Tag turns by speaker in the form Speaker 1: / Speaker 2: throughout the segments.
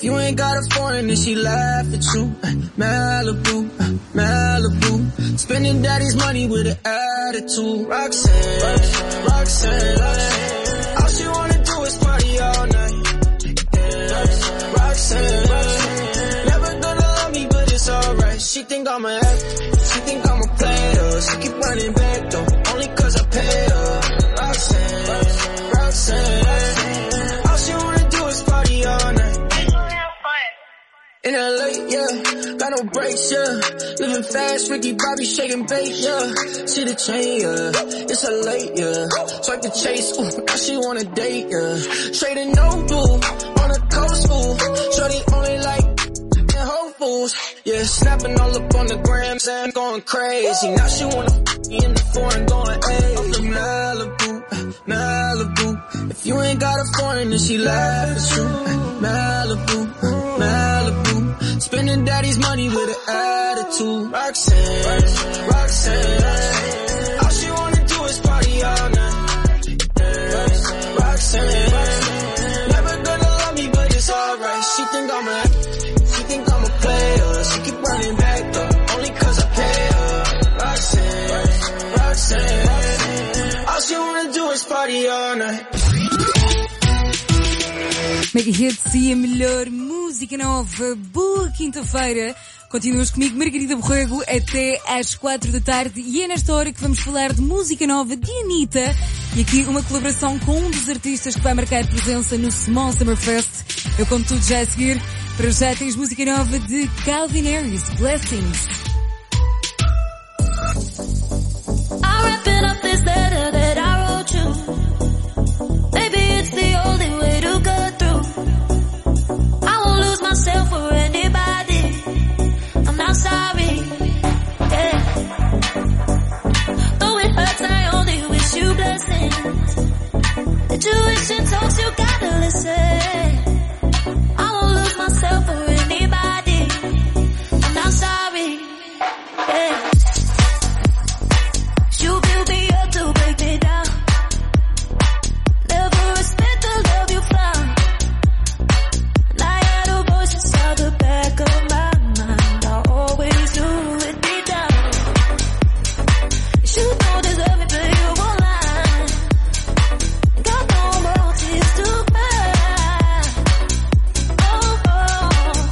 Speaker 1: If you ain't got a foreign, then she laugh at you. Malibu, Malibu. Spending daddy's money with an attitude. Roxanne, Roxanne. All she wanna do is party all night. Roxanne. Never gonna love me, but it's alright. She think I'm an actor. She think I'm a player. She keep running back though, only cause I pay her. Roxanne, Roxanne. All she wanna do is party all night. In LA, yeah, got no brakes, yeah. Living fast, Ricky Bobby shaking bait, yeah. See the chain, yeah, it's a late, yeah. Swipe the chase, ooh, now she wanna date, yeah. Straight and no blue, on the coast, ooh. Shorty only like in Whole Foods, yeah. Snapping all up on the gram, and going crazy. Now she wanna in the foreign, going hey. Off the Malibu, Malibu. If you ain't got a foreign, then she laugh at you. Malibu, Malibu. Spending daddy's money with an attitude. Roxanne, Roxanne. All she wanna do is party all night. Roxanne. Never gonna love me, but it's alright. She think I'm a player. She keep running back though, only cause I pay her. Roxanne, Roxanne. All she wanna do is party all night.
Speaker 2: Mega Hits e a melhor música nova. Boa quinta-feira. Continuas comigo, Margarida Borrego, até às 4 da tarde. E é nesta hora que vamos falar de música nova de Anitta. E aqui uma colaboração com um dos artistas que vai marcar presença no Small Summer Fest. Eu conto tudo já a seguir. Para já tens música nova de Calvin Harris, Blessings.
Speaker 3: I'm wrapping up this letter that I wrote you. Maybe it's the only way to go through. I won't lose myself for anybody. I'm not sorry. Yeah. Though it hurts, I only wish you blessings. Intuition talks, you gotta listen. I won't lose myself for anybody. I'm not sorry. Yeah. You build me up to break me down. Never respect the love you found. And I had a voice inside the back of my mind. I always knew it'd be down. You don't deserve it, but you won't lie. Got no more tears to cry. Oh, oh.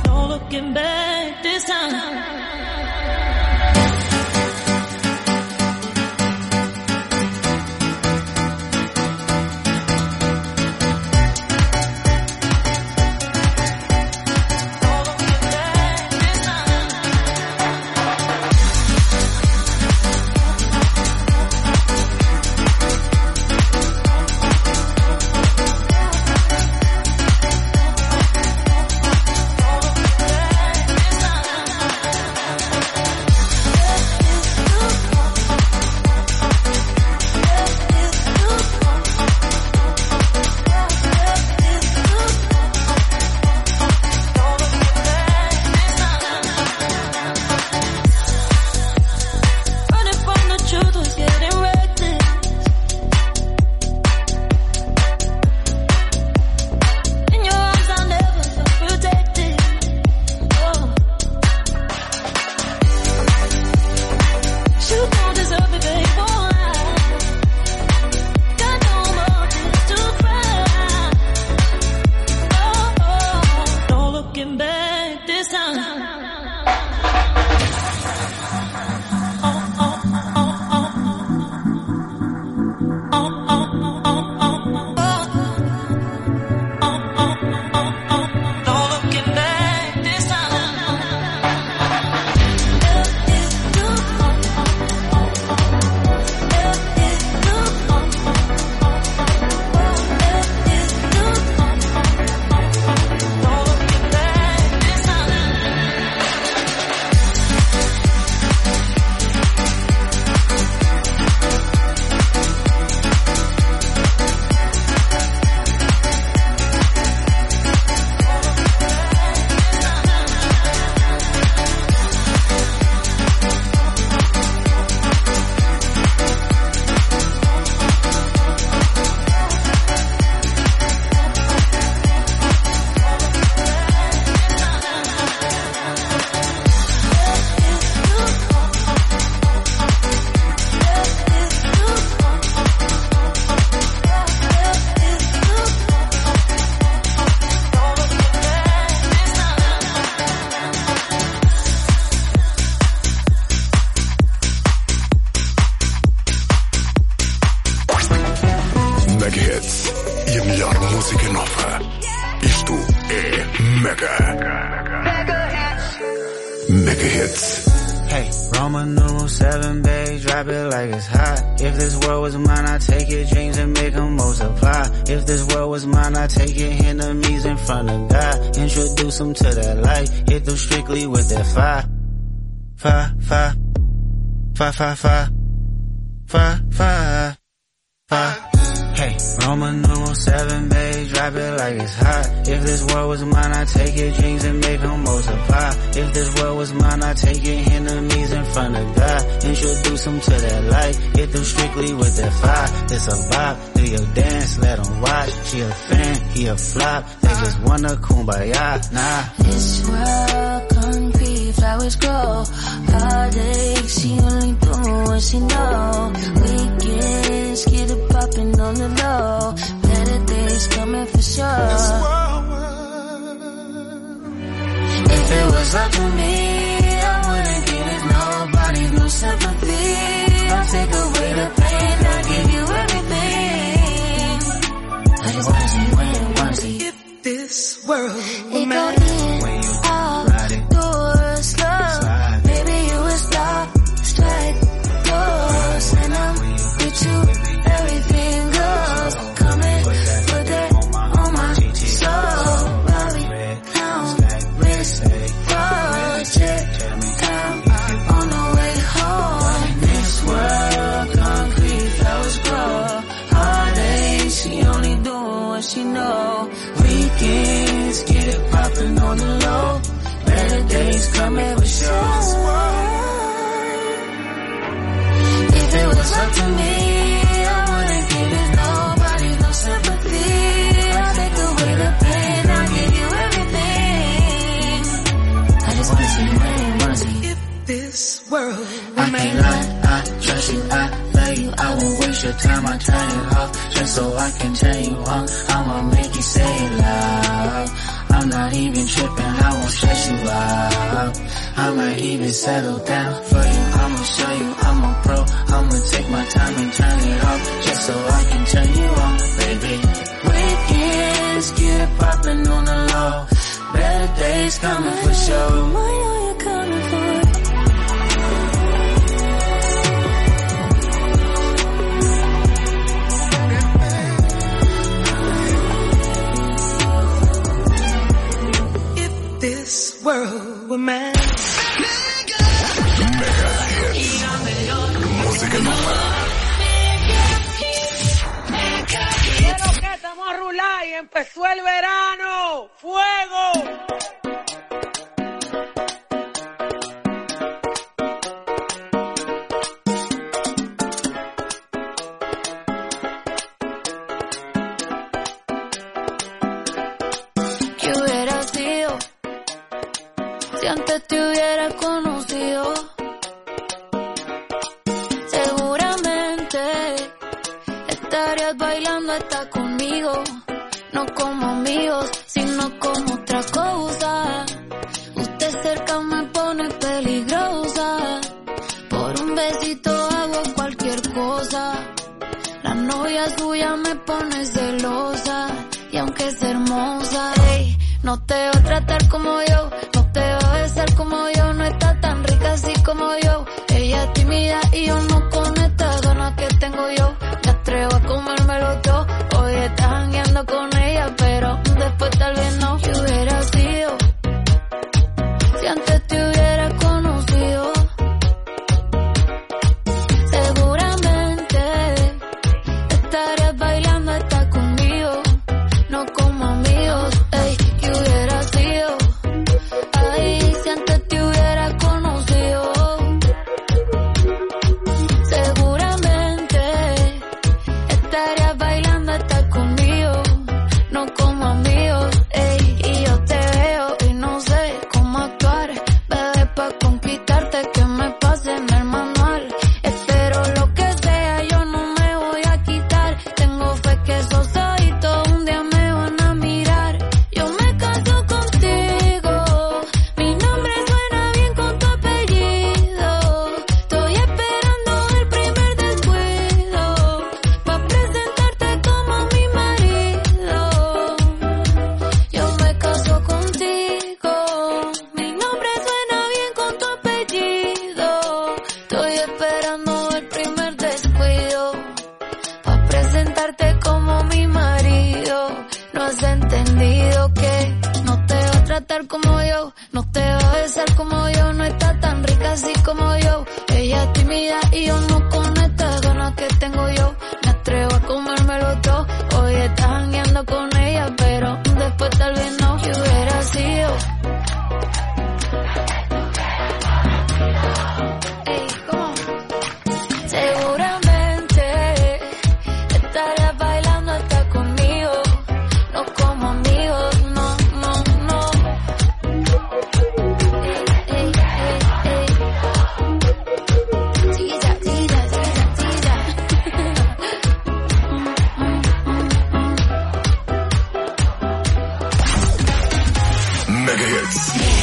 Speaker 4: hits e a melhor música nova. Isto é Mega Hits.
Speaker 5: Hey, Roman numeral 7, babe, drop it like it's hot. If this world was mine, I'd take your dreams and make them multiply. If this world was mine, I'd take your enemies in front of God. Introduce them to that light, hit them strictly with that fire. Fire, fire, fire, fire, fire, fire, fire, fire. Hey, Roman numeral 7, babe, drop it like it's hot. If this world was mine, I'd take your dreams and make them multiply. If this world was mine, I'd take your enemies in front of God. Introduce them to that light, hit them strictly with that fire. It's a vibe, do your dance, let them watch. She a fan, he a flop, they just wanna kumbaya, nah.
Speaker 3: This world concrete, flowers grow. Heartache, she only do what she know. Weekends, get it poppin' on the low. Better days coming for sure. If it was up to me, I wouldn't give it nobody, no sympathy. I'll take away the pain, I'll give you everything. I just wanna see you win, wanna see you.
Speaker 1: If this world were
Speaker 3: It go
Speaker 1: mine,
Speaker 3: in, out, doors, slow. Baby, you a star, strike, doors. And I'm with you, everything goes. Come and put that on my soul. Bobby, down, wrist, project, down, on the way home. This world, concrete, flowers grow. Heartache, she only doing what she know. Weekends, get it poppin' on the low. Better days coming for sure. If it was up to me, I wouldn't give it nobody, no sympathy. I'll take away the pain, I'll give you everything. I just wanna see you win, wanna see you.
Speaker 1: if this world were
Speaker 5: I can't
Speaker 1: mine,
Speaker 5: lie, I trust you, I love you, I won't waste your time, I turn it off, just so I can turn you on, I'ma make you say it loud, I'm not even tripping, I won't stress you out, I might even settle down for you, I'ma show you, I'm a pro, I'ma take my time and turn it off, just so I can turn you on, baby. Weekends, get it poppin' on the low, better days coming for sure.
Speaker 3: I know you're coming for it.
Speaker 1: if this world were mine.
Speaker 4: Música nova.
Speaker 6: Quiero que estamos a rular y empezó el verano. ¡Fuego!
Speaker 3: ¿Qué hubiera sido si antes te hubiera conocido? Seguramente estarías bailando hasta conmigo, no como amigos, sino como otra cosa. Usted cerca me pone peligrosa, por un besito hago cualquier cosa. La novia suya me pone celosa, y aunque es hermosa, ey, no te va a tratar como yo, no te va a besar como yo, no está tan rica así como yo. Ella es tímida y yo no con estas ganas que tengo yo. Me atrevo a comérmelo todo, hoy estás jangueando con ella, pero después tal vez no. ¿Qué hubiera sido si antes te hubiera conocido? Seguramente estarías bailando hasta conmigo, no como amigos, ey. ¿Qué hubiera sido? Ay, si antes te hubiera conocido. No has entendido que no te va a tratar como yo, no te va a besar como yo, no está tan rica así como yo. Ella es tímida y yo no con estas ganas que tengo yo. Me atrevo a comérmelo todo. Hoy estás jangueando con ella, pero después tal vez no. Que hubiera sido. Ey, ¿cómo? Seguramente estarías bailando hasta conmigo. No como amigos, no, no, no. Ey, ey, ey, ey. Tira, tira, tira, tira.
Speaker 4: Mega Hits.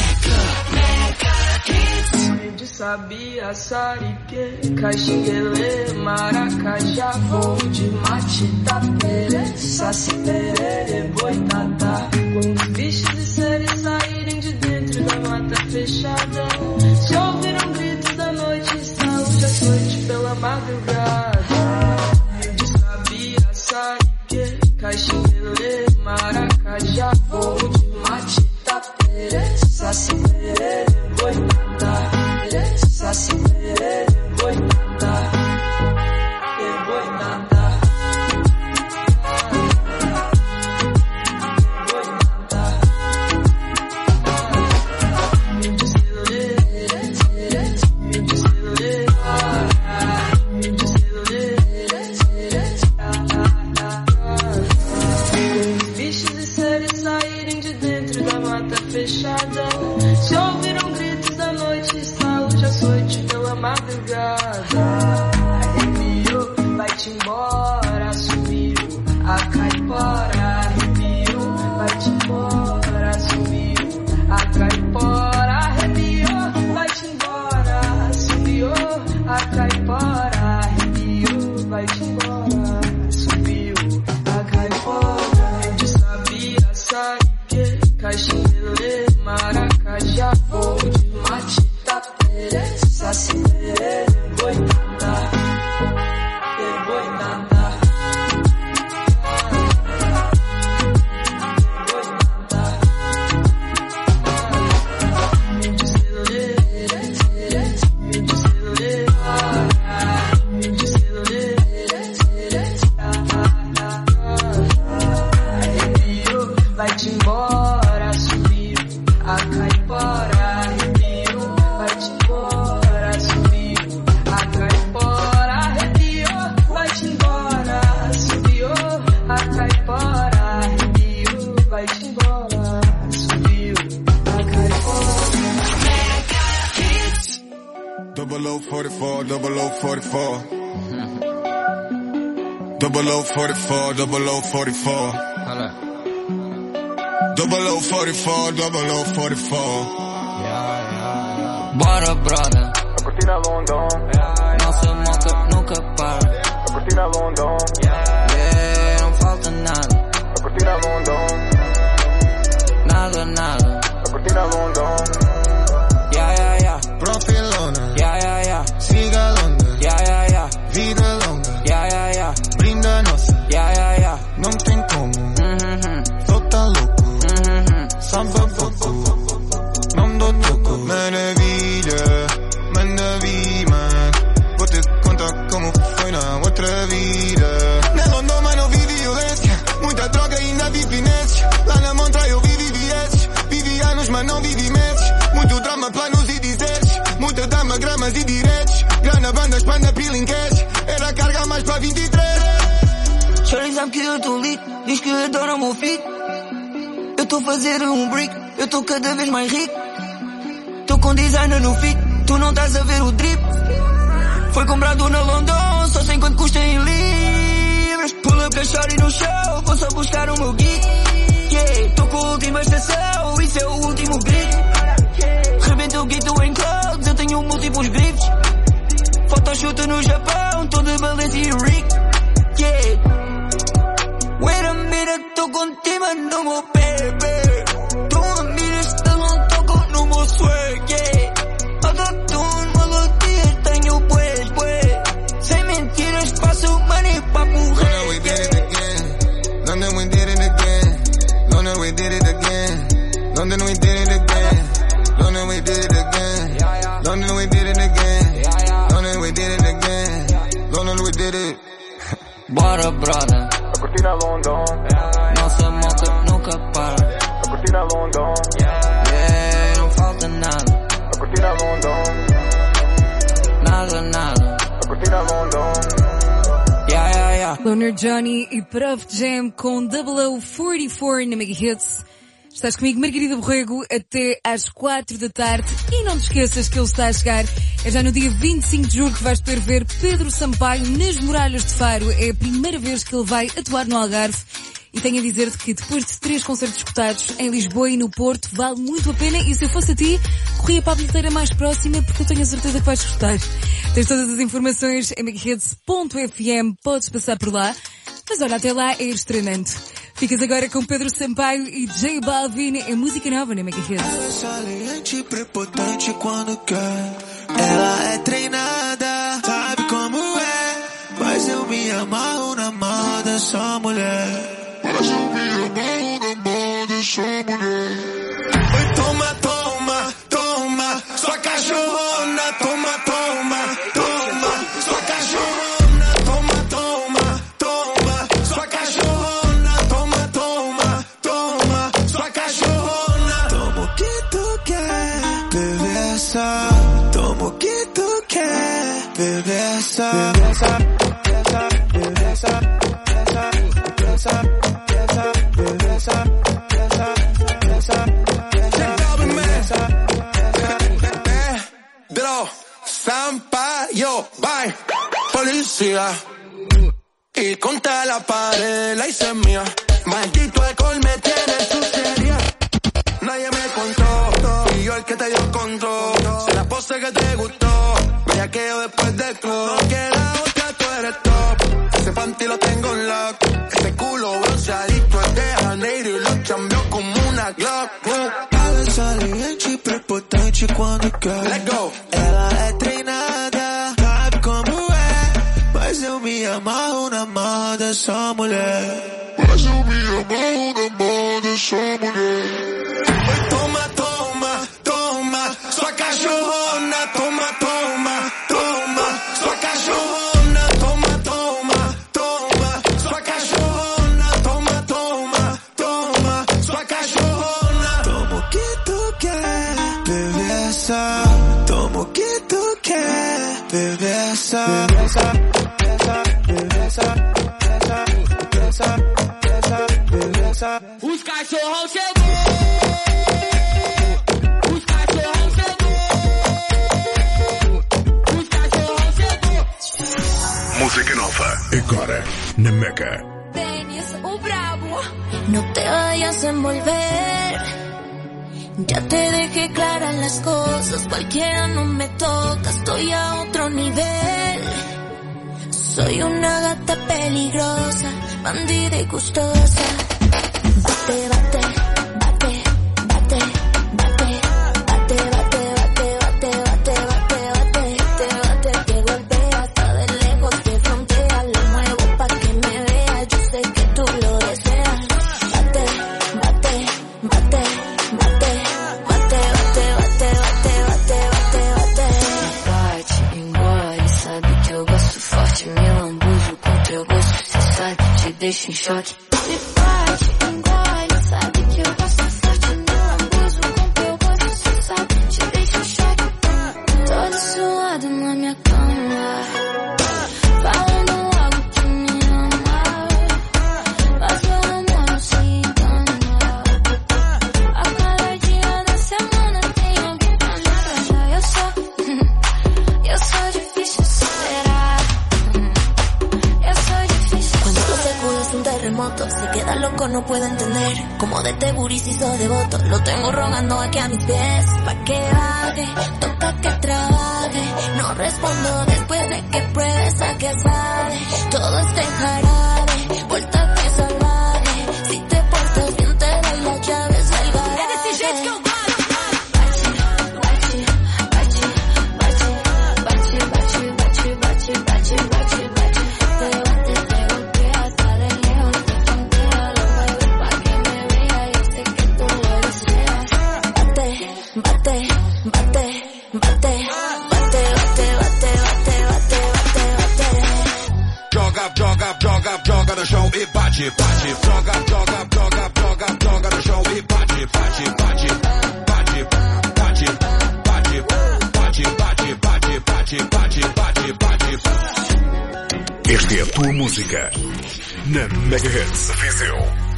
Speaker 1: Sabia, saripê, caxinguelê, maracajá, voo de mate, tapere, saci, perere, boitatá. Quando os bichos e seres saírem de dentro da mata fechada, se ouvir um grito da noite, saúde a noite pela madrugada. De sabia, saripê, caxinguelê, maracajá, voo de mate, tapere, saci, perere, boitatá. Saci, perere, boitatá, boitatá, boitatá. Me descelere, me descelere, me descelere. Os bichos e seres saírem de dentro da mata fechada, se ouviram gritos da noite, saúde a noite pela madrugada. Arrepiou, vai-te embora, sumiu a caipora. Arrepiou, vai-te embora, sumiu a caipora. Arrepiou, vai-te embora, sumiu a caipora. Arrepiou, vai-te embora, sumiu a caipora. De sabia, saripê, caxinguelê, maracajá, voo de mate, tapere, saci, perere, boitatá, boitatá, boitatá. Me descelere, me descelere, me descelere. Arrepiou, vai-te embora, subiu a caipora. Arrepiou, vai-te embora, subiu a caipora. Arrepiou, vai-te embora, subiu a caipora. Arrepiou, vai-te embora, subiu a caipora.
Speaker 7: 0044, 0044. 0044, 0044. 0044, 0044.
Speaker 8: Bora, brother.
Speaker 9: A cortina London.
Speaker 8: Nossa moca nunca para.
Speaker 9: A cortina London.
Speaker 8: Yeah, não falta nada.
Speaker 9: A cortina London.
Speaker 8: Nada, nada.
Speaker 9: A cortina London.
Speaker 8: Yeah, yeah, yeah.
Speaker 7: Profilona,
Speaker 8: Yeah, yeah, yeah.
Speaker 7: siga longa,
Speaker 8: Yeah, yeah, yeah.
Speaker 7: vida longa,
Speaker 8: Yeah, yeah, yeah.
Speaker 7: brinda nossa,
Speaker 8: Yeah, yeah, yeah.
Speaker 7: não tem como,
Speaker 8: Mm-hmm.
Speaker 7: só tá louco,
Speaker 8: Mm-hmm.
Speaker 7: samba pouco, não dou toco. Maravilha, man, vou te contar como foi na outra vida. Na London, mas não vivi violência, muita droga e ainda vi finesse. Lá na Montra eu vivi vieses, vivi anos mas não vivi meses. Muito drama, planos e dizeres, muita dama, gramas e diretos. Grana, bandas, panda, peeling cash, era carga mais pra 23.
Speaker 8: Shorty sabe que eu tô lit, diz que adora o meu fit. Eu tô a fazer um brick, eu tô cada vez mais rico. Tô com designer no fit, tu não estás a ver o drip. Foi comprado na London, só sei quanto custa em libras. Pull up com a shorty no show, vou só buscar o meu geek. Yeah, tô com a última estação, isso é o último grito. Rebento o guito em clouds, eu tenho múltiplos grifes. Photoshoot no Japão, tô de Balenciaga e Rick. Yeah. Wait a minute, tô contigo no meu bebê. Tô a mira, não toco no meu swag, yeah. Autotune, melodia, tenho pues. Sem mentiras, passo money pra morrer.
Speaker 7: Then we did it again. London, we did it again. London, we did it again. London, we did it again. London, we did it again. London, we did it again. London, we did it.
Speaker 8: Bora, brother.
Speaker 9: A cortina London.
Speaker 8: Nossa moto nunca para.
Speaker 9: A cortina London.
Speaker 8: Yeah, não falta nada.
Speaker 9: A cortina London.
Speaker 8: Nada, nada.
Speaker 9: A cortina London.
Speaker 8: Yeah.
Speaker 2: Loner Johnny e Prof Jam com 0044 na Mega Hits. Estás comigo, Margarida Borrego, até às 4 da tarde. E não te esqueças que ele está a chegar. É já no dia 25 de julho que vais poder ver Pedro Sampaio nas Muralhas de Faro. É a primeira vez que ele vai atuar no Algarve. E tenho a dizer-te que depois de 3 concertos escutados em Lisboa e no Porto, vale muito a pena. E se eu fosse a ti, corria para a bilheteira mais próxima, porque eu tenho a certeza que vais gostar. Tens todas as informações em megahits.fm, podes passar por lá. Mas olha, até lá é ir treinando. Ficas agora com Pedro Sampaio e J Balvin em música nova na Mega Hits.
Speaker 10: Ela é saliente, prepotente quando quer. Ela é treinada, sabe como é. Mas eu me amarro na mão dessa mulher. Mas eu me amarro na mão dessa mulher. Oi, toma, toma, toma, sua cachorrona, toma, toma, toma, sua cachorrona. Toma o que tu quer, bebê, essa, Sampaio, vai, policía, y contra la pared la hice mía, maldito alcohol me tiene suciedad, nadie me contó, fui yo el que te dio control. Sé que te gustó, bellaqueo después del club. No quiera otra, tú eres top. Ese panty lo tengo en lock. Ese culo bronceadito es de Janeiro y lo cambió como una Glock. Ela é saliente e prepotente quando quer. Let's go. Ela é treinada, sabe como é. Mas eu me amarro na mão dessa mulher. Mas eu me amarro na mão dessa mulher. Toma, toma, toma, sua cachorrona, toma, toma, toma, sua cachorrona, toma, toma, toma, sua cachorrona, toma, toma, toma, sua cachorrona. Toma o que tu quer, bebê, essa. Toma o que tu quer, bebê, essa.
Speaker 6: Os cachorrão chegou.
Speaker 4: Música nova, agora na Mega.
Speaker 3: Dennis, o bravo. No te vayas a envolver. Ya te dejé claras las cosas. Cualquiera no me toca. Estoy a otro nivel. Soy una gata peligrosa, bandida y gustosa. Bate, bate, bate, bate, bate, bate, bate, bate, bate, bate, bate, bate, te golpea hasta de lejos, te frontea, lo muevo pa' que me veas, yo sé que tú lo deseas. Bate, bate, bate, bate, bate, bate, bate, bate, bate, bate, bate. Bate, engole, sabe que eu gosto forte, meu lambujo com teu gosto, cê sabe, te deixa em choque. Se queda loco, no puedo entender cómo de Teburi se hizo devoto. Lo tengo rogando aquí a mis pies pa' que baje, toca que trabaje. No respondo después de que pruebes a que sabe. Todo está en jarabe, vuelta que salvaje. Si te portas bien te doy las llaves del garaje.
Speaker 11: no show e bate, bate. Joga, joga, joga, joga, joga no show e bate, bate, bate. Bate, bate, bate, bate, bate, bate, bate, bate, bate, bate.
Speaker 4: Esta é a tua música na Megahertz Viseu.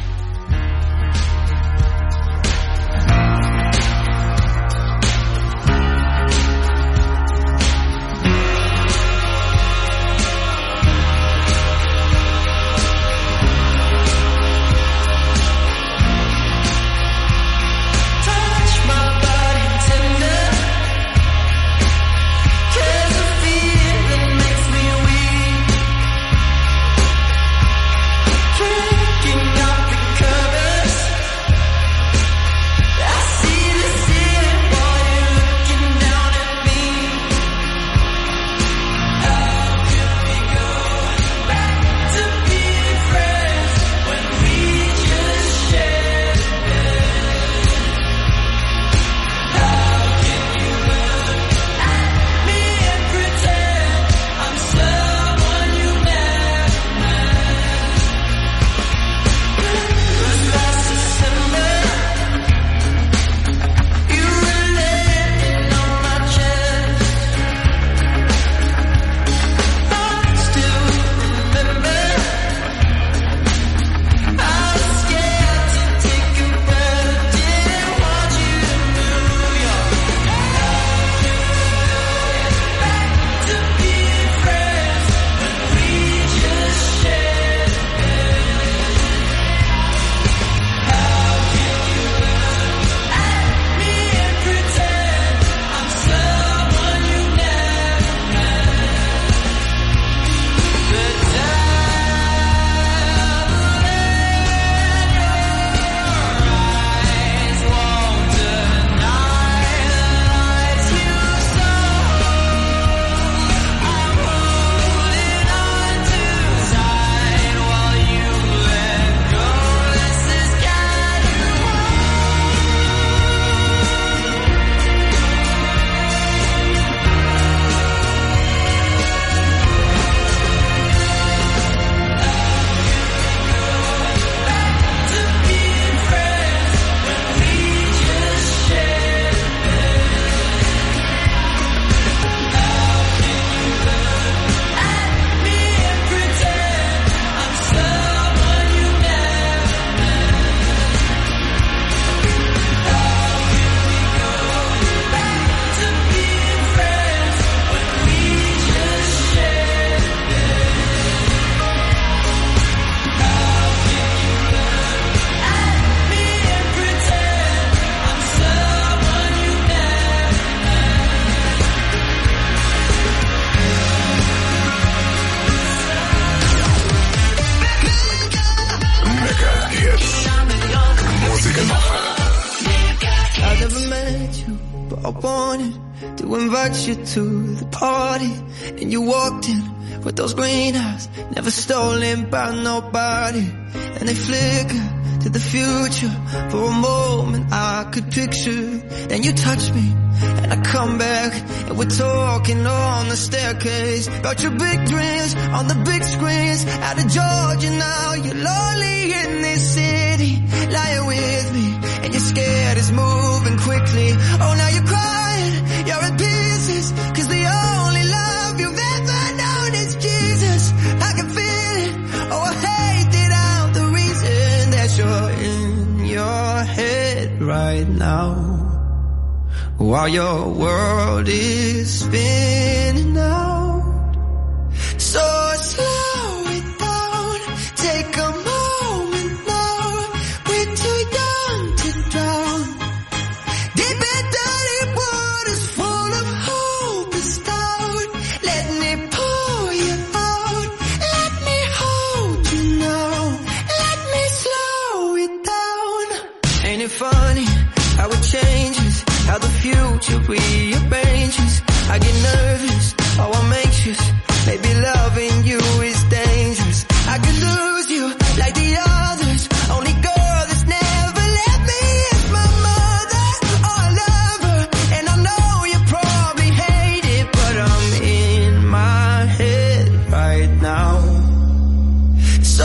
Speaker 8: You to the party and you walked in with those green eyes, never stolen by nobody, and they flicker to the future. For a moment I could picture, then you touch me and I come back and we're talking on the staircase about your big dreams on the big screens out of Georgia. Now you're lonely in this city, lying with me and you're scared it's moving quickly. Oh, now you're crying, you're in pieces, cause the only love you've ever known is Jesus. I can feel it, oh I hate it out, the reason that you're in your head right now, while your world is spinning out. So slow it down, take a moment now, we're too young to drown. Deep in dirty waters full of hope and stout, let me pour you out, let me hold you now, let me slow it down. Ain't it funny how it changes, how the future rearranges? I get nervous, oh I'm anxious, maybe loving you is dangerous. I could lose you like the others, only girl that's never left me is my mother. Oh I love her, and I know you probably hate it, but I'm in my head right now. So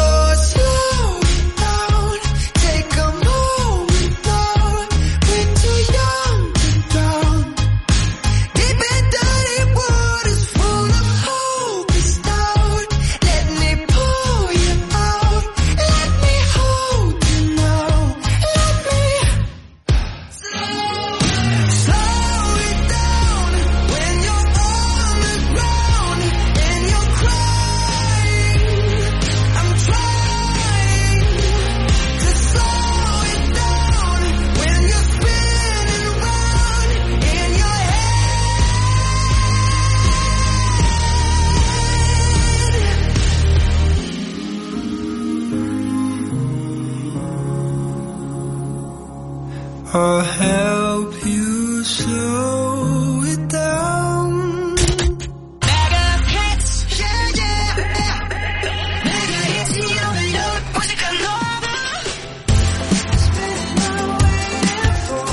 Speaker 12: I'll help you slow it down.
Speaker 8: Mega hits, yeah, yeah, yeah. Mega hits, you know, música nova. Spinning out, waiting for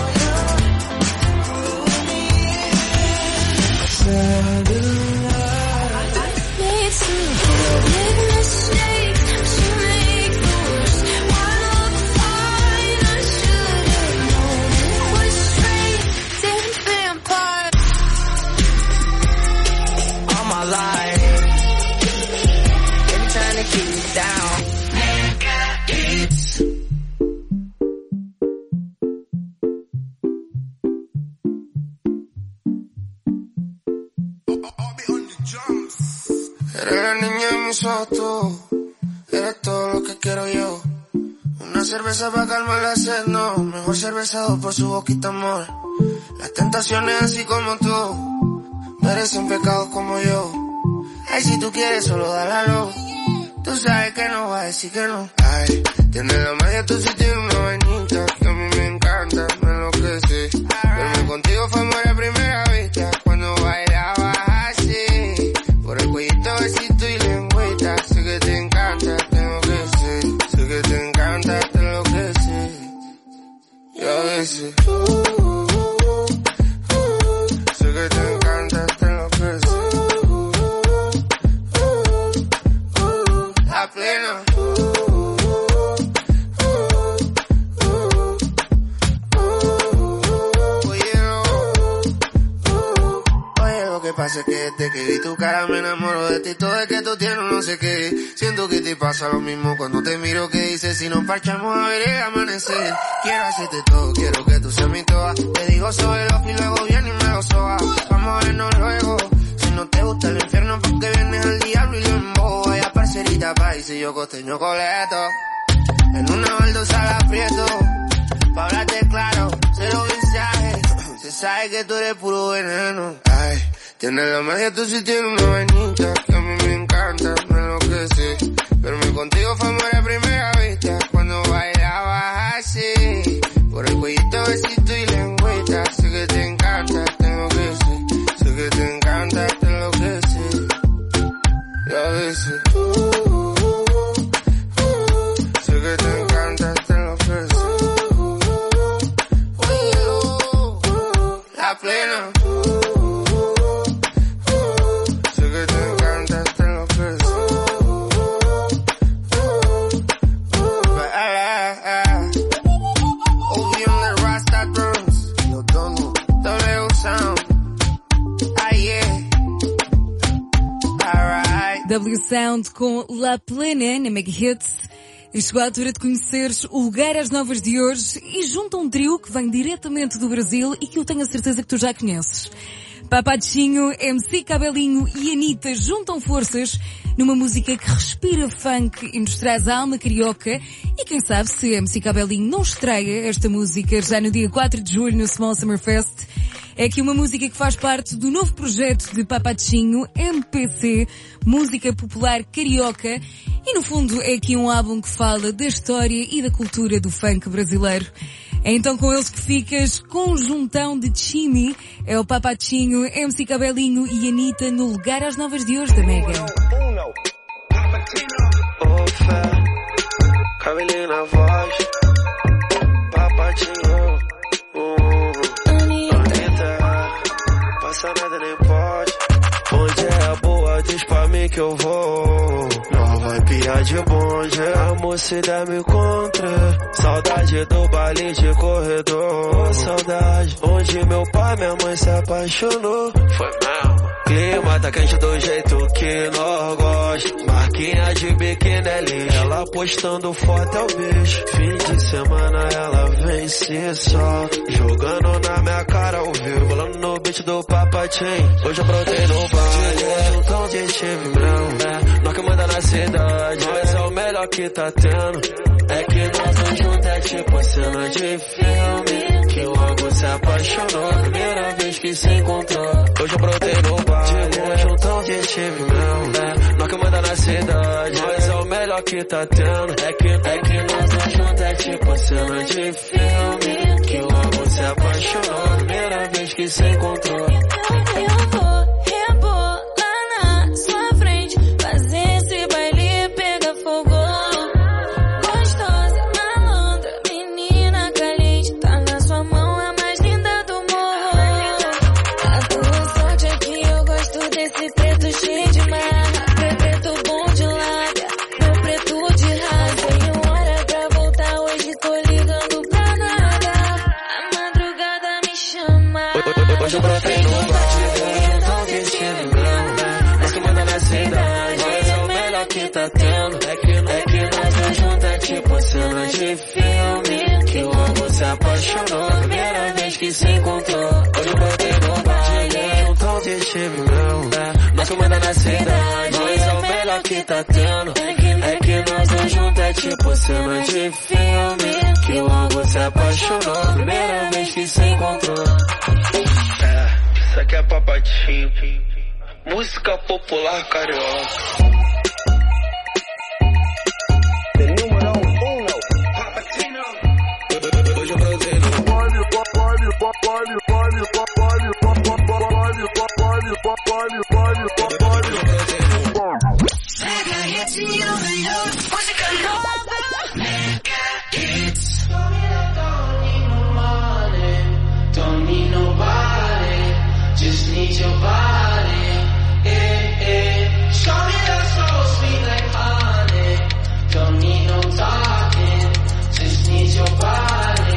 Speaker 8: you. Satellite. Need to make mistakes to make the worst. One of the fine, I should have known it was straight and vampire.
Speaker 1: All my life, been trying to keep you down. Mega hits.
Speaker 10: Eres la niña de mis ojos, tú. Eres todo lo que quiero yo. Una cerveza para calmar la sed, no. Mejor cervezado por su boquita, amor. Las tentaciones así como tú merecen pecados como yo. Ay, si tú quieres solo dale a luz. Tú sabes que no vas a decir que no. Ay, tienes la magia, tú sí tienes una vainita que a mí me encanta, me enloquece. Verme contigo fue amor a primera vista cuando bailabas así. Por el cuellito, besito y lengüita. Sé que te encanta, tengo que ser. Sé que te encanta, te enloquece. Y a veces sé que te encanta, te enloquece. La plena. Oye, lo que pasa es que desde que vi tu cara me enamoro de ti. Todo es que tú tienes no sé qué. Siento que te pasa lo mismo cuando te miro, que dices si nos parchamos a ver el amanecer. Quiero hacerte todo, quiero que tú seas mi toa. Te digo sobre los y luego viene y me lo soba. Vamos a vernos luego. Si no te gusta el infierno, porque vienes al diablo y lo embobo. Vaya parcerita país y yo costeño coleto. En una baldosa la aprieto. Pa' hablarte claro, cero mensajes. Se sabe que tú eres puro veneno. Ay, tienes la magia, tú sí tienes una vainita que a mí me encanta, me enloquece. Verme contigo fue amor a primera vista cuando bailabas así. Por el cuellito, besito y lengüita. Sé que te encanta, tengo que ser. Sé que te encanta, te enloquece. Y a veces sé que te encanta, te enloquece. La plena. Sé que te encanta, te enloquece. OB on the Rasta drums. Yo tono, W sound. Ah yeah. Alright.
Speaker 2: W Sound com La Plena na Mega Hits. E chegou a altura de conheceres o Lugar às Novas de hoje e junta um trio que vem diretamente do Brasil e que eu tenho a certeza que tu já conheces. Papatinho, MC Cabelinho e Anitta juntam forças numa música que respira funk e nos traz a alma carioca. E quem sabe se MC Cabelinho não estreia esta música já no dia 4 de julho no Small Summer Fest. É aqui uma música que faz parte do novo projeto de Papatinho, MPC, Música Popular Carioca. E no fundo é aqui um álbum que fala da história e da cultura do funk brasileiro. É então com eles que ficas, conjuntão de time. É o Papatinho, MC Cabelinho e Anitta no Lugar às Novas de hoje da Mega.
Speaker 13: Ô fé, Cabelinho na voz, Papatinho, Anitta, passa nada nem pode. Onde é a boa, diz pra mim que eu vou. Não vai piar de bonde, a mocidade me encontra. Saudade do baile de corredor, saudade onde meu pai e minha mãe se apaixonou. Foi mesmo. Clima tá quente do jeito que nós gosta. Marquinha de biquíni ali, ela postando foto é o bicho. Fim de semana ela vem se solta, jogando na minha cara ao vivo, bolando no beat do Papatinho. Hoje eu brotei no baile, juntão de time mesmo. Nós que manda na cidade, mas é o melhor que tá tendo. É que nós dois juntos é tipo cena de filme, que logo se apaixonou, primeira vez que se encontrou. Hoje eu brotei no baile, juntão de time mesmo. Nós que manda na cidade, mas é o melhor que tá tendo. É que nós dois juntos é tipo cena de filme, que logo apaixonou, primeira vez que se encontrou.
Speaker 3: Eu vou rebolar na sua frente, fazer esse baile pega fogo. Gostosa, malandra, menina caliente, tá na sua mão a mais linda do morro. A tua sorte é que eu gosto desse preto cheio de marra, preto bom de lábia, meu preto de rasa. Tenho hora pra voltar, hoje tô ligando pra nada. A madrugada me chama.
Speaker 13: Hoje eu brotei no bar, não vestindo grana, mas que manda na cidade, mas é o melhor que tá tendo. É que nós dois juntos é tipo cena de filme, que logo se apaixonou, primeira vez que se encontrou. Hoje eu brotei no bar, não vestindo grana, mas que manda na cidade, mas é o melhor que tá tendo. É que nós dois juntos é tipo cena de filme, que logo se apaixonou, primeira vez que se encontrou.
Speaker 14: Isso aqui é papatinho, música popular carioca.
Speaker 13: Hoje eu brotei no
Speaker 3: Mega hits e música nova. Mega hits.
Speaker 1: Don't need nobody, just need your body. Show me that soul sweet like honey. Don't need no talking, just need your body.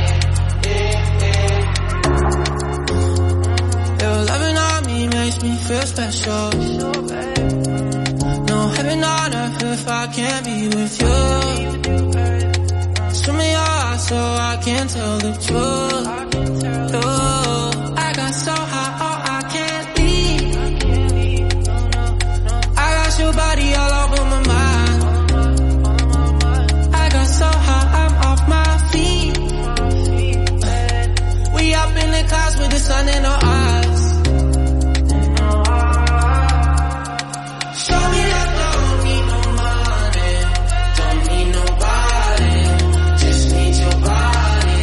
Speaker 1: Your loving on me makes me feel special. No heaven on earth if I can't be with you. Swim me your heart so I can tell the truth. I got so high, oh, I can't leave. I got your body all over my mind. I got so high, I'm off my feet. We up in the clouds with the sun in our eyes. Show me that don't need no money, don't need nobody, just need your body.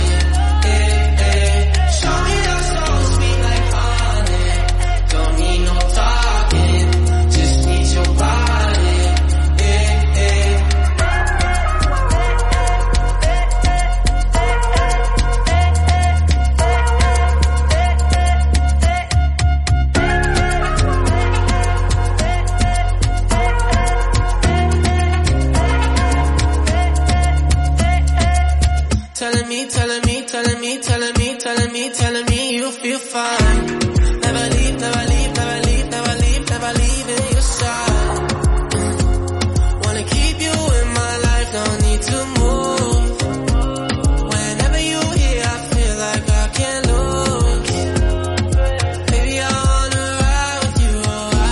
Speaker 1: Show me that soul sweet like honey. Don't need no talking, just need your body. Telling me you feel fine. Never leave, never leave, never leave, never leave, never leave in your side. Wanna keep you in my life, don't need to move. Whenever you here, I feel like I can't lose. Baby, I wanna ride with you,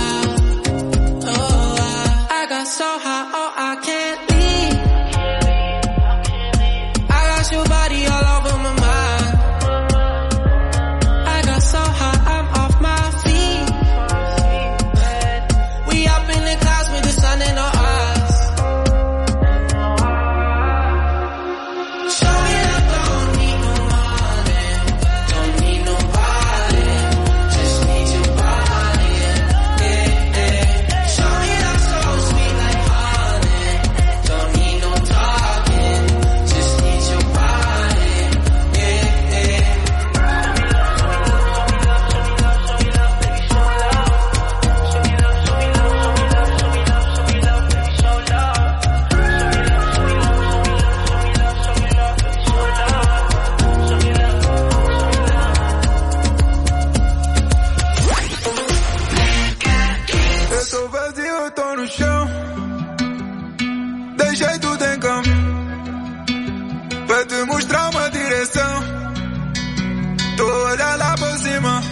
Speaker 1: I got so high, oh, I can't leave. I got your body all over my mind. So high, I'm off my feet. We up in the clouds with the sun in our eyes. Show me that don't need no money, don't need nobody, just need your body. Show me that soul sweet like honey. Don't need no talking, just need your body.
Speaker 7: Eu tô vazio, eu tô no chão. Deixei tudo em campo pra te mostrar uma direção. Tô olhando lá por cima,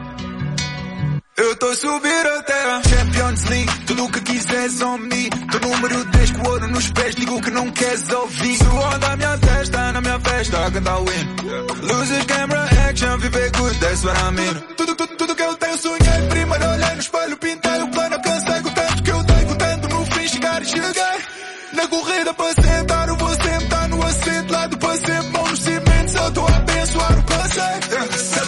Speaker 7: eu tô subir a terra. Champions League, tudo o que quiseres on me. Tô número 10 com ouro nos pés, digo que não queres ouvir. Suor da minha testa, na minha festa, a cantar win. Losers, camera, action, viver good, that's what I mean. Tudo que eu tenho sonhei, primeiro olhei no espelho, pintei o plano, cansei com tanto que eu dei, com tanto no fim chegar e cheguei. Na corrida para sentar, eu vou sentar no assento, lado para sempre, mão nos cimentos, eu tô a abençoar o passeio.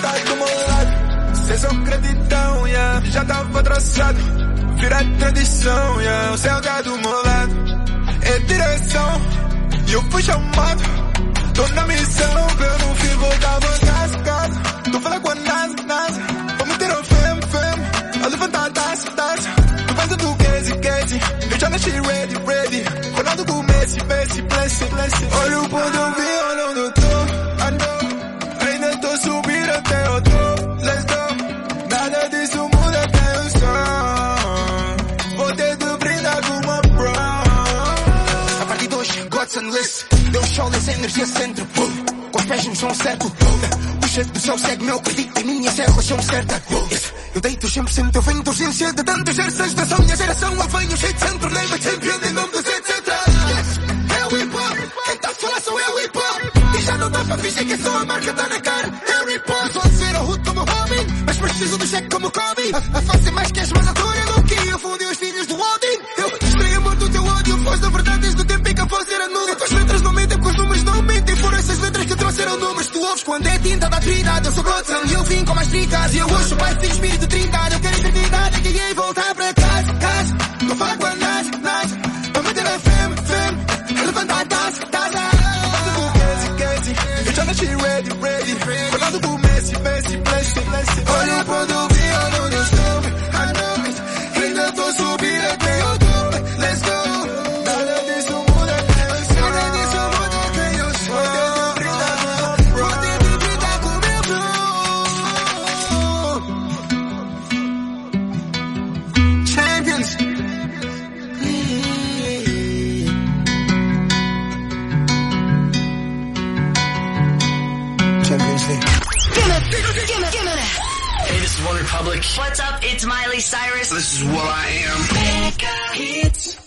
Speaker 15: yeah. Já tava traçado, vira tradição, yeah. O céu tá do meu lado, é direção, e eu fui chamado. Tô na missão, eu não fui voltar pra casa. Tô falando com a NASA, vamos ter o fame, a levantar a taça. Tu faz o do Casey, eu já nasci ready. Ronaldo com Messi, blessing. Olha o ponto, eu vi, olha onde eu tô, ainda tô subindo até o topo, let's go. Nada disso muda até o sol, vou ter que brindar com uma bro.
Speaker 16: A partir de hoje, God's Unless, Deus sol nessa energia centro, com os pés no chão certo. O cheiro do céu segue-me, eu acredito em mim, essa é a relação certa. Eu deito 100%, eu venho de urgência de tantas gerações da minha geração. Eu venho cheio de centro, name a champion em nome dos etc. É o hip-hop, quem tá a falar só é o hip-hop. E já não dá pra fingir que só a marca tá na cara. É o hip-hop, sou a ser o root como homem, mas preciso do cheque como Kobe. A face mais que és mais ator do que eu fundi os filhos do Odin. Eu estrei amor do teu ódio, foz da verdade desde o tempo em que a voz era nula. Tuas letras não mentem, porque os números não mentem. Foram essas letras que trouxeram números. Tu ouves quando é tinta da trindade. Eu sou Godson e eu vim com mais tricas. E eu hoje sou pai, filho, espírito trindade. Eu quero eternidade, que ia voltar pra casa. Tô falando com a NASA, pra meter a fame, levantar a taça. Faço com Casey, eu já nasci ready. Ronaldo com Messi, blessing. Olha o ponto, eu vi, olha onde eu estou, I know it. Ainda tô subindo até o topo, let's go. Nada disso muda até o sol, vou ter que brindar com meu bro. Champions.
Speaker 17: Hey, this is One Republic.
Speaker 18: What's up? It's Miley Cyrus.
Speaker 17: This is Will I Am.
Speaker 18: Mega hits.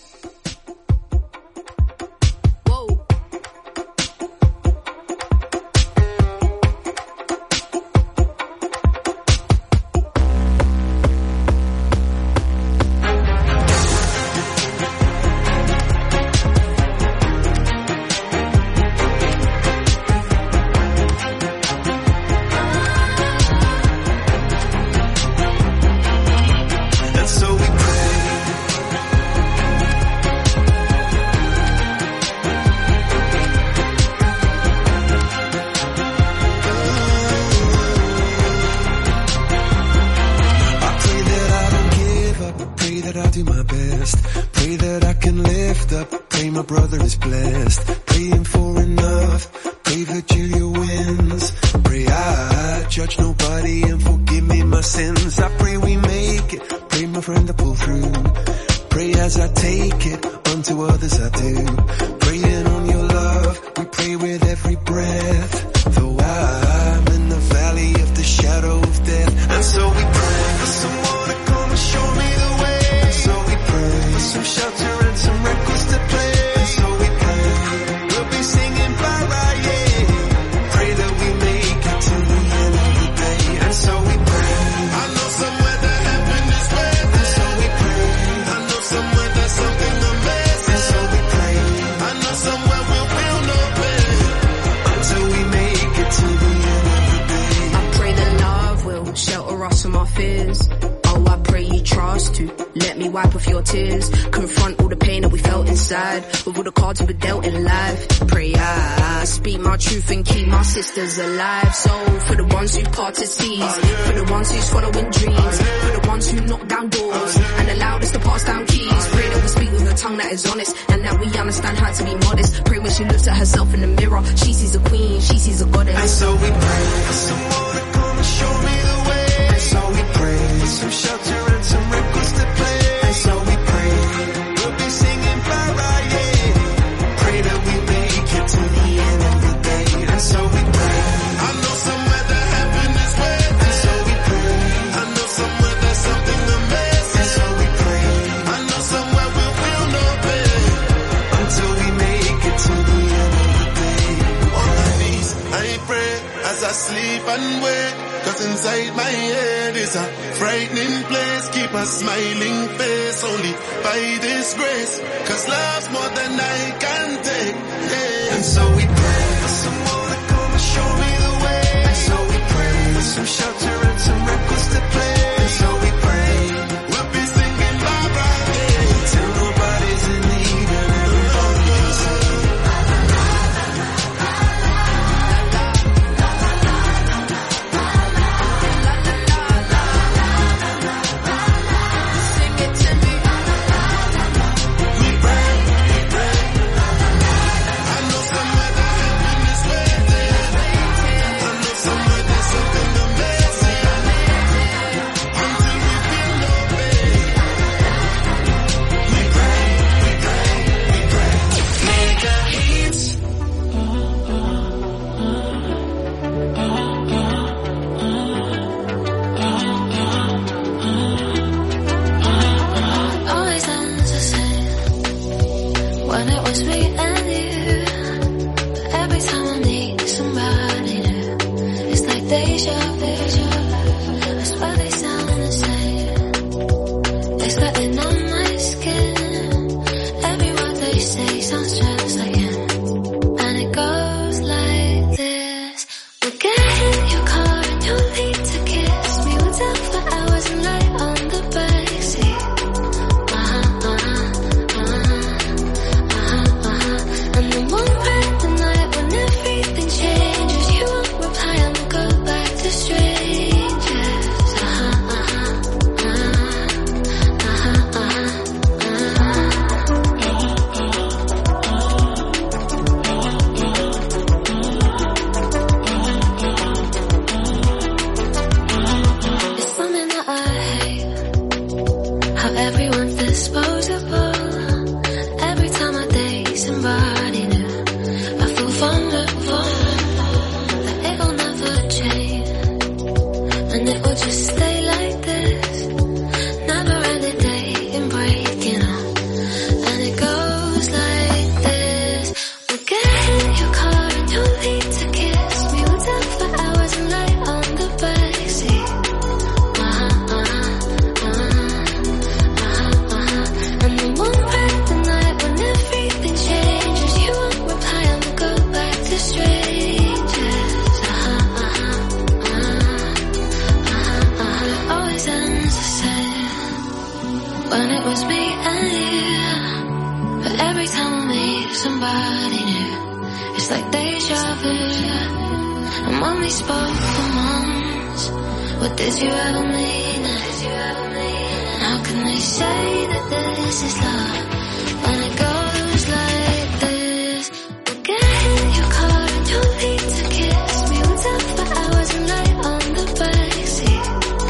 Speaker 18: Alive, so for the ones who've parted seas, for the ones who's following dreams, for the ones who knock down doors and allowed us to pass down keys. Pray that we speak with a tongue that is honest and that we understand how to be modest. Pray when she looks at herself in the mirror, she sees a queen, she sees a goddess.
Speaker 17: And so we pray for someone to come and show me the way. And so we pray for some shelter and some records to play. And so we pray we'll be singing bye-bye, yeah. Pray that we make it to the end of the day. And so we pray.
Speaker 19: I sleep and wake, cause inside my head is a frightening place. Keep a smiling face only by this grace, cause love's more than I can take, yeah.
Speaker 17: And so we pray for someone to come and show me the way. And so we pray for some shelter and some records to play. And so we pray
Speaker 3: was me and you. But every time I meet somebody new, it's like deja vu. And when we spoke for months, what did you ever mean? How can they say that this is love when it goes like this? We'll get in your car and don't need to kiss me. We'll talk for hours and lay on the backseat.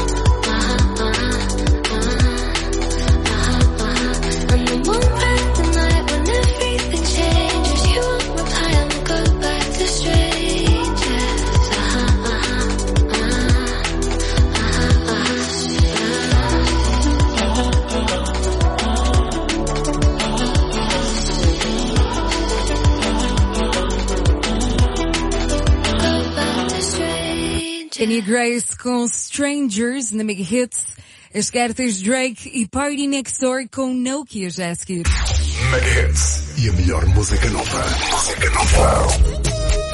Speaker 3: And then one bright the night when everything changes, you won't reply and we'll go back to strangers.
Speaker 2: Kanye Grace com Strangers na Mega Hits. As cartas Drake e Party Next Door com Nokia já a seguir.
Speaker 4: Mega Hits e a melhor música nova. Música nova.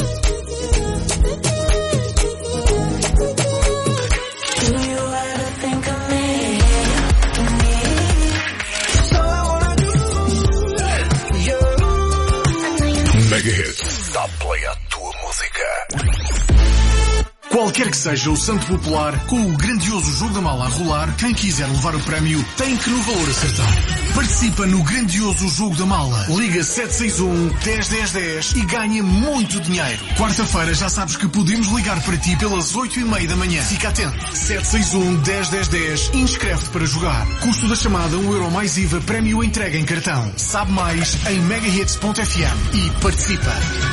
Speaker 4: Mega Hits, dá play à tua música.
Speaker 20: Qualquer que seja o santo popular, com o grandioso jogo da mala a rolar, quem quiser levar o prémio tem que no valor acertar. Participa no grandioso jogo da mala. Liga 761-101010 e ganha muito dinheiro. Quarta-feira já sabes que podemos ligar para ti pelas 8:30 da manhã. Fica atento. 761-101010 e inscreve-te para jogar. Custo da chamada €1 mais IVA, prémio entrega em cartão. Sabe mais em megahits.fm e participa.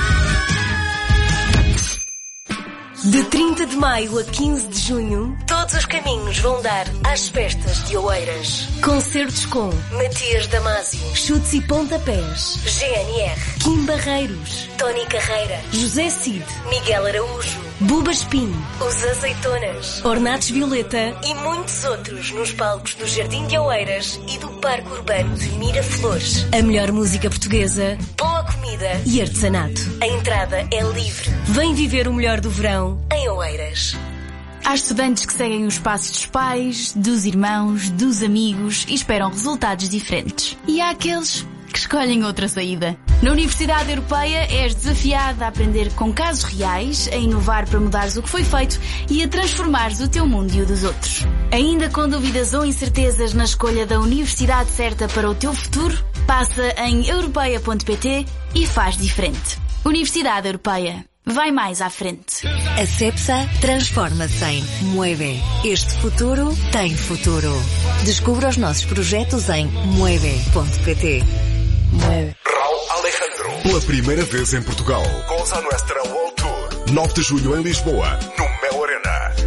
Speaker 21: De 30 de maio a 15 de junho, todos os caminhos vão dar às festas de Oeiras. Concertos com Matias Damasio, Chutes e Pontapés, GNR, Kim Barreiros, Tony Carreira, José Cid, Miguel Araújo, Buba Espinho, Os Azeitonas, Ornatos Violeta e muitos outros nos palcos do Jardim de Oeiras e do Parque Urbano de Miraflores. A melhor música portuguesa, boa comida e artesanato. A entrada é livre. Vem viver o melhor do verão em Oeiras.
Speaker 22: Há estudantes que seguem os passos dos pais, dos irmãos, dos amigos e esperam resultados diferentes. E há aqueles que escolhem outra saída. Na Universidade Europeia és desafiado a aprender com casos reais, a inovar para mudares o que foi feito e a transformares o teu mundo e o dos outros. Ainda com dúvidas ou incertezas na escolha da universidade certa para o teu futuro? Passa em europeia.pt e faz diferente. Universidade Europeia. Vai mais à frente.
Speaker 23: A Cepsa transforma-se em Mueve. Este futuro tem futuro. Descubra os nossos projetos em mueve.pt. Mueve.
Speaker 4: Raul Alejandro. Pela primeira vez em Portugal. Cosa Nuestra World Tour. 9 de julho em Lisboa, no Mel Arena.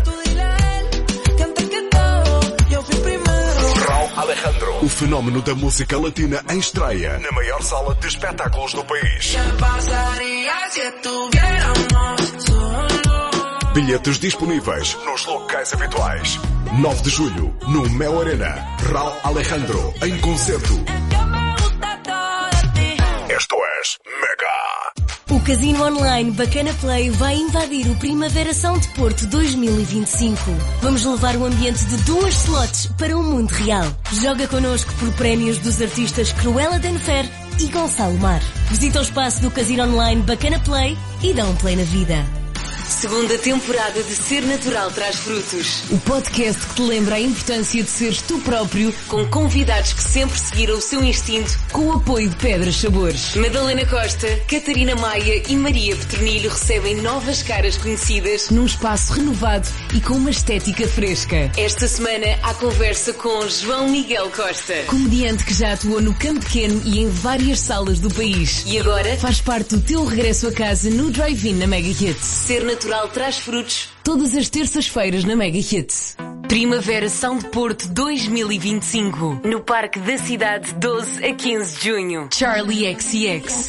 Speaker 4: Raul Alejandro. O fenómeno da música latina em estreia na maior sala de espetáculos do país. Bilhetes disponíveis nos locais habituais. 9 de julho, no Mel Arena. Raul Alejandro, em concerto. Esto es Mega.
Speaker 21: O casino online Bacana Play vai invadir o Primavera Sound Porto 2025. Vamos levar o ambiente de 2 slots para o mundo real. Joga connosco por prémios dos artistas Cruella Denfer e Gonçalo Mar. Visita o espaço do casino online Bacana Play e dá um play na vida.
Speaker 22: Segunda temporada de Ser Natural Traz Frutos. O podcast que te lembra a importância de seres tu próprio, com convidados que sempre seguiram o seu instinto, com o apoio de Pedras Sabores. Madalena Costa, Catarina Maia e Maria Petronilho recebem novas caras conhecidas num espaço renovado e com uma estética fresca. Esta semana há conversa com João Miguel Costa, comediante que já atuou no Campo Pequeno e em várias salas do país. E agora faz parte do teu regresso a casa no Drive-In na Mega Hits. Ser Natural Traz Frutos, todas as terças-feiras na Mega Hits. Primavera Sound Porto 2025, no Parque da Cidade, 12 a 15 de junho. Charlie XCX.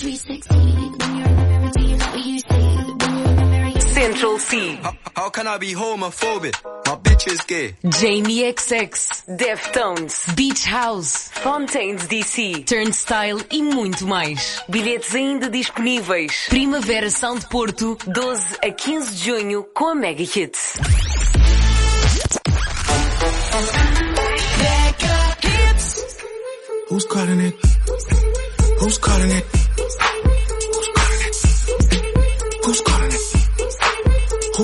Speaker 22: Central C.
Speaker 24: How can I be homophobic? My bitch is gay.
Speaker 22: Jamie XX, Deftones, Beach House, Fontaines DC, Turnstile e muito mais. Bilhetes ainda disponíveis. Primavera Sound Porto, 12 a 15 de junho com a Mega Hits. Mega Hits.
Speaker 16: Who's calling it? Who's calling it? Who's calling it? Who's calling it? Who?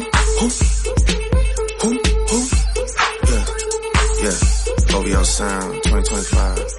Speaker 16: Yeah. OVO Sound 2025.
Speaker 1: Is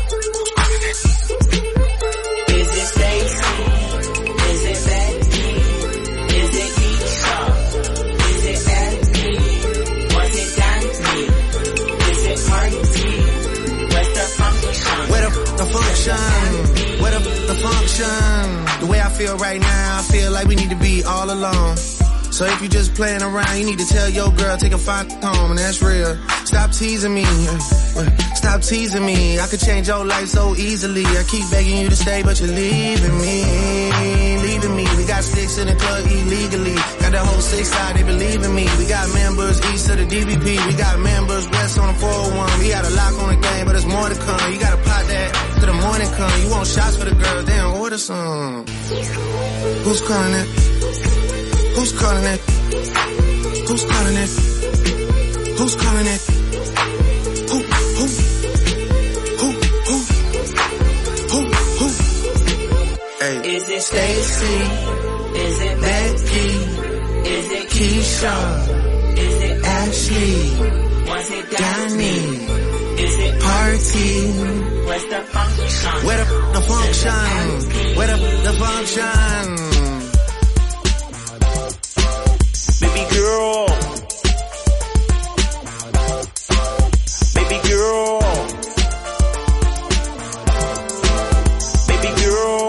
Speaker 1: it Stacy? Is it Becky? Is it Keisha? Is it Effie? Was it Dante? Is it Party? What's the function?
Speaker 16: Where the function? Where the function? The way I feel right now, I feel like we need to be all alone. So if you just playing around, you need to tell your girl, take a fuck home, and that's real. Stop teasing me. Stop teasing me. I could change your life so easily. I keep begging you to stay, but you're leaving me. Leaving me. We got sticks in the club illegally. Got the whole 6 side, they believe in me. We got members east of the DVP. We got members west on the 401. We got a lock on the game, but there's more to come. You gotta pot that till the morning come. You want shots for the girls, then order some. Who's calling it? Who's calling it? Who's calling it? Who's calling it? Who? Hey.
Speaker 1: Is it Stacy? Is it Becky? Is it Keisha? Is it Ashley? Was it Danny? Is it Party? What's the function?
Speaker 16: Where the function? Where the function?
Speaker 1: Baby girl. Baby girl. Baby girl.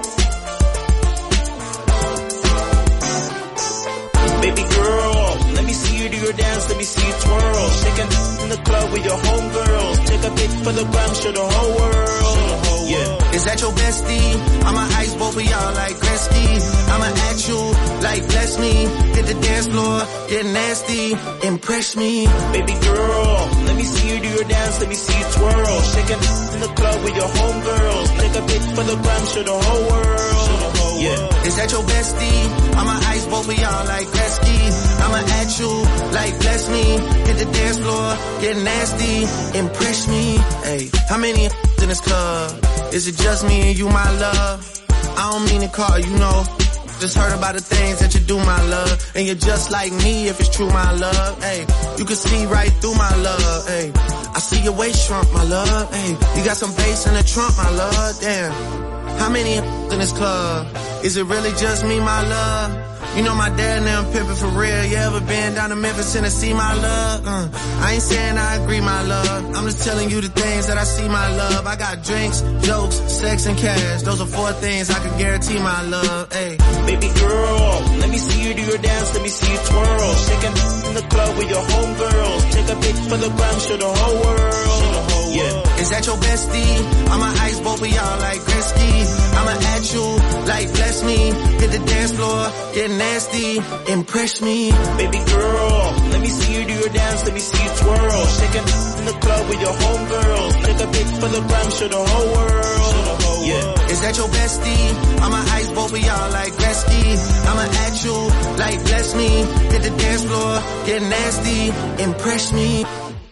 Speaker 1: Baby girl. Let me see you do your dance, let me see you twirl. Shaking in the club with your homegirls. Take a pic for the gram, show the whole world. Yeah.
Speaker 16: Is that your bestie? I'ma ice both of y'all like Gretzky. I'ma at you like bless me. Hit the dance floor, get nasty, impress me.
Speaker 1: Baby girl, let me see you do your dance, let me see you twirl. Shaking in the club with your homegirls. Take a pic for the gram, show the whole world. Yeah.
Speaker 16: Is that your bestie? I'ma ice both of y'all like Gretzky. I'ma at you like bless me. Hit the dance floor, get nasty, impress me. Hey, how many in this club? Is it just me and you, my love? I don't mean to call you, know. Just heard about the things that you do, my love. And you're just like me if it's true, my love. Hey, you can see right through my love. Hey, I see your waist shrunk, my love. Hey, you got some bass in the trunk, my love. Damn, how many in this club? Is it really just me, my love? You know my dad now pimping for real. You ever been down to Memphis, Tennessee, my love? I ain't saying I agree, my love. I'm just telling you the things that I see, my love. I got drinks, jokes, sex, and cash. Those are 4 things I can guarantee, my love. Hey,
Speaker 1: baby girl, let me see you do your dance, let me see you twirl. Shaking in the club with your homegirls. Take a pic for the gram, show the whole world. Yeah.
Speaker 16: Is that your bestie? I'ma ice both of y'all like Gretzky. I'ma at you like bless me. Hit the dance floor, get nasty, impress me.
Speaker 1: Baby girl, let me see you do your dance, let me see you twirl. Shaking in the club with your homegirls. Take a pic for the gram, show the whole world. Yeah.
Speaker 16: Is that your bestie? I'ma ice both of y'all like Gretzky. I'ma at you like bless me. Hit the dance floor, get nasty, impress me.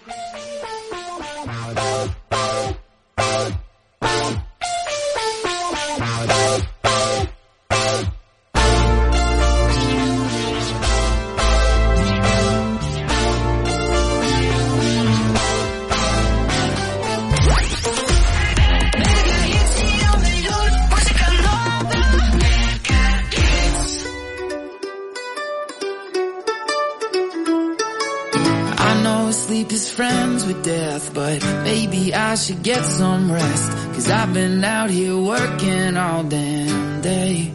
Speaker 5: Death, but maybe I should get some rest, 'cause I've been out here working all damn day.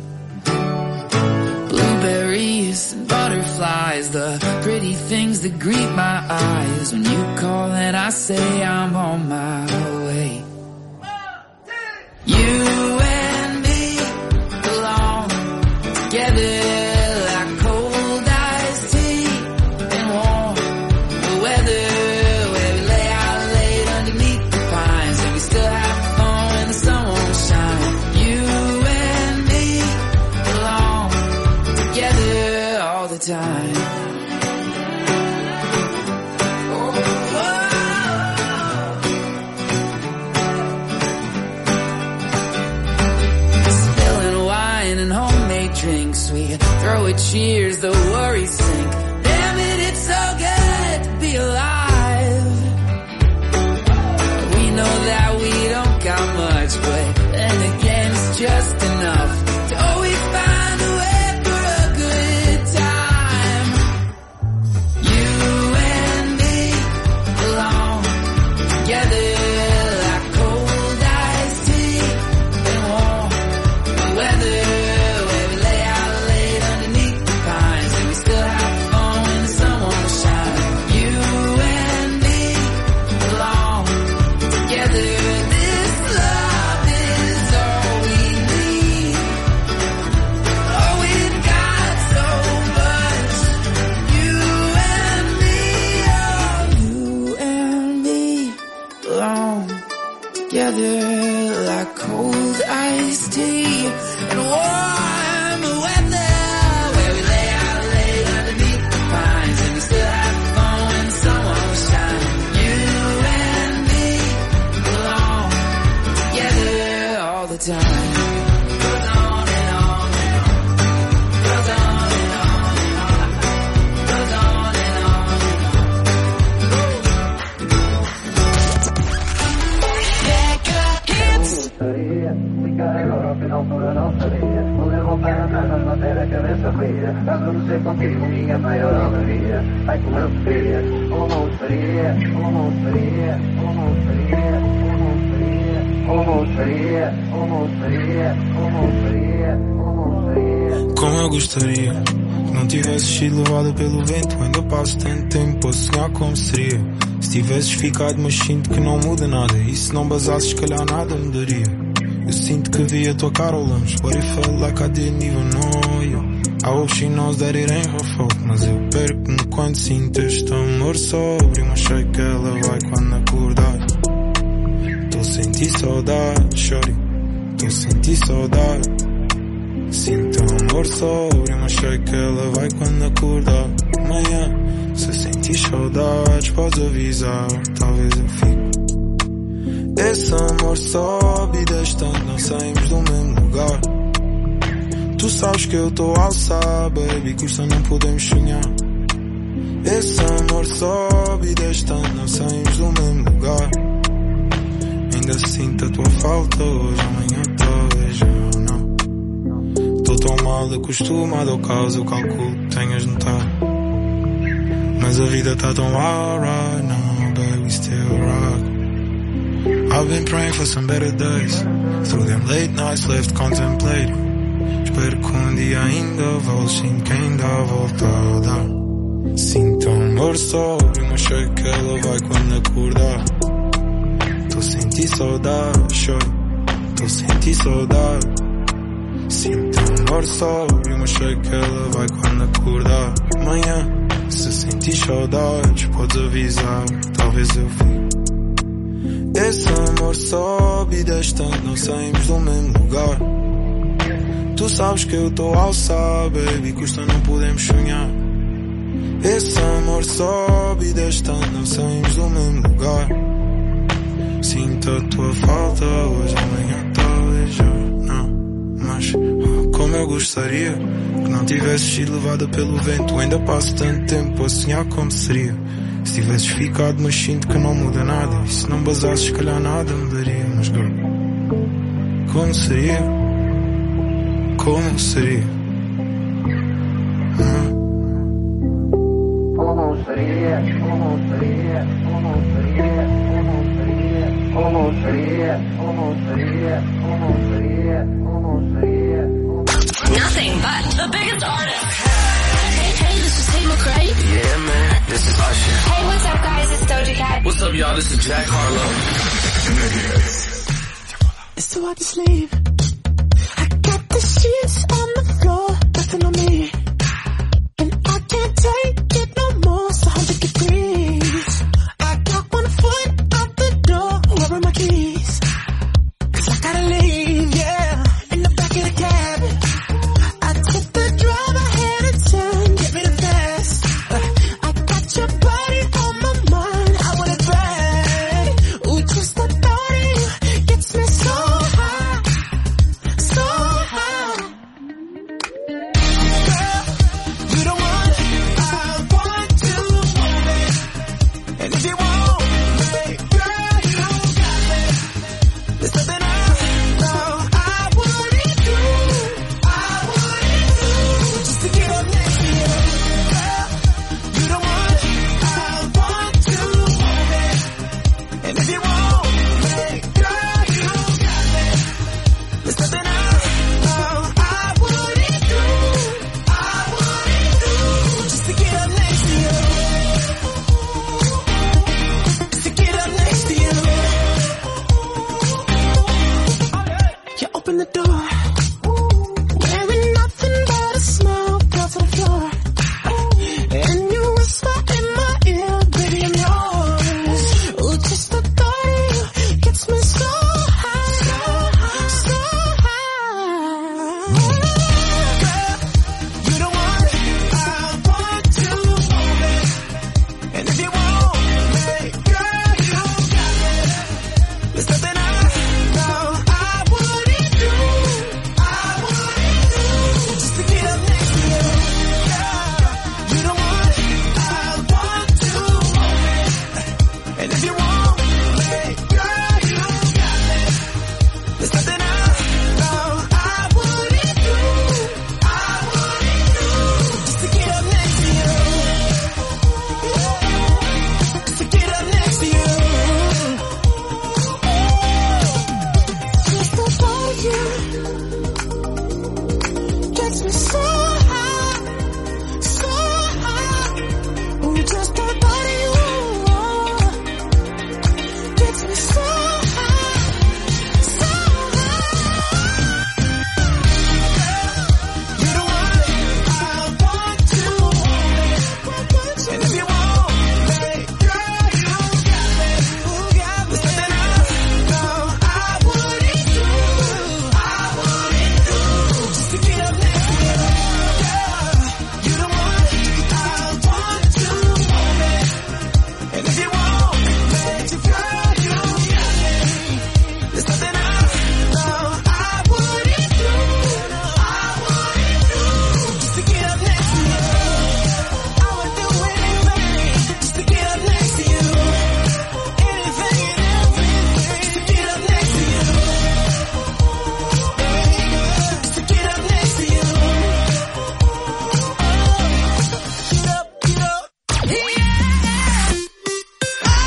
Speaker 5: Blueberries and butterflies, the pretty things that greet my eyes when you call and I say I'm on my way. You and me belong together. Time. Start with cheers, the worries sink. Damn it, it's so good to be alive. We know that we don't got much, but then again it's just enough to always find a way for a good time. You and me alone together like cold iced tea and warm weather. Where we lay out late underneath the pines and we still have fun when the sun won't shine. You and me alone together. This love is all we need. Oh, we've got so much. You and me, oh, you and me alone together like cold iced tea and warm weather. Where we lay out late underneath the pines and we still have fun when the sun won't shine. You and me alone together all the time. Goes on and on and on. Goes on and on and on. Goes on and on and
Speaker 6: Como eu gostaria que não tivesses sido levada pelo vento. Ainda passo tanto tempo a sonhar como seria se tivesses ficado, mas sinto que não muda nada. E se não basasses, se calhar nada mudaria. Eu sinto que vi a tua cara ao longe, but it felt like I didn't even know you. I hope she knows that it ain't her fault, mas eu perco-me quando sinto este amor sobre. Mas sei que ela vai quando acordar. Tô a sentir saudade, shorty. Tô a sentir saudade. Sinto amor sobre, mas sei que ela vai quando acordar. Amanhã, se sentir saudades, podes avisar, talvez eu fique. Esse amor sobe e desce tanto, não saímos do mesmo lugar. Tu sabes que eu tô a alçar, baby, custa não podemos sonhar. Esse amor sobe e desce tanto, não saímos do mesmo lugar. Ainda sinto a tua falta hoje, amanhã talvez já não. Tô tão mal acostumado ao caos, eu calculo que tenhas notado. Mas a vida tá tão alright now, baby, still rock. I've been praying for some better days, through them late nights left contemplating. Espero que dia ainda volte, sinto que ainda volta a dar. Sinto amor sobre, mas sei que ela vai quando acordar. Tô a sentir saudade, choro, tô a sentir saudade. Sinto amor sobre, mas sei que ela vai quando acordar. Amanhã, se sentir saudades, podes avisar, talvez eu fique. Esse amor sobe e desce tanto, não saímos do mesmo lugar. Tu sabes que eu tô a alçar, baby, custa não podemos sonhar. Esse amor sobe e desce tanto, não saímos do mesmo lugar. Sinto a tua falta hoje, amanhã talvez já não. Mas como eu gostaria que não tivesses sido levada pelo vento. Ainda passo tanto tempo a sonhar como seria se tivesses ficado, mas sinto que não muda nada. E se não basasses, se calhar nada mudaria. Mas girl, como seria? Como seria?
Speaker 1: Como seria? Como seria? Como seria? Como seria? Como seria? Como seria? Como seria? Como seria?
Speaker 21: Nothing but the biggest artist. Hey, this is Tate McRae.
Speaker 24: Yeah, man, this is Usher.
Speaker 21: Hey, what's up, guys? It's Doja Cat.
Speaker 24: What's up, y'all? This is Jack Harlow.
Speaker 17: It's too hard to sleep. I got the sheets on the floor, nothing on me. And I can't take it no more, so 100 degrees. I got 1 foot out the door, where are my keys? 'Cause I gotta leave, yeah, in the back of the cab. I took the drive, I had a turn, get me the fast. I got your body on my mind, I want it bad. Ooh, just the thought of you gets me so high, so high. Girl,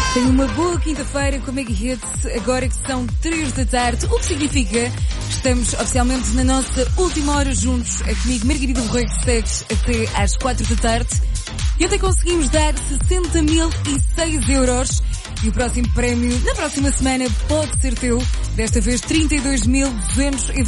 Speaker 2: Tenho uma boa quinta-feira com Mega Hits, agora que são 3 da tarde, o que significa que estamos oficialmente na nossa última hora juntos. É comigo, Margarida Borrego, que segues até às 4 da tarde. E ontem conseguimos dar 60.006 euros. E o próximo prémio, na próxima semana, pode ser teu. Desta vez, 32.220